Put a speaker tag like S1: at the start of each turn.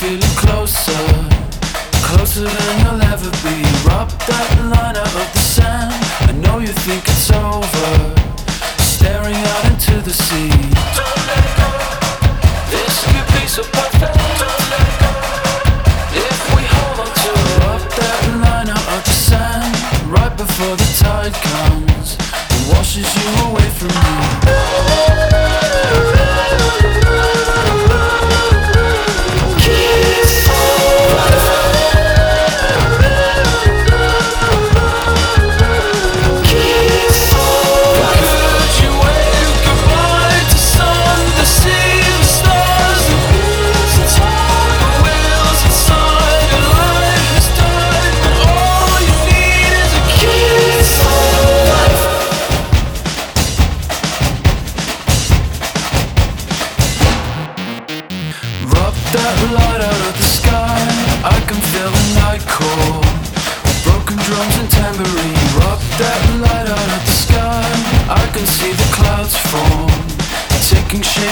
S1: feeling closer, closer than you'll ever be. Rub that line out of the sand. I know you think it's over, staring out into the sea. Don't let go. This could be so perfect. Don't let go. If we hold on to it. Rub that line out of the sand right before the tide comes and washes you away from me. That light out of the sky, I can feel the night call, broken drums and tambourine. Rub that light out of the sky, I can see the clouds form, taking shape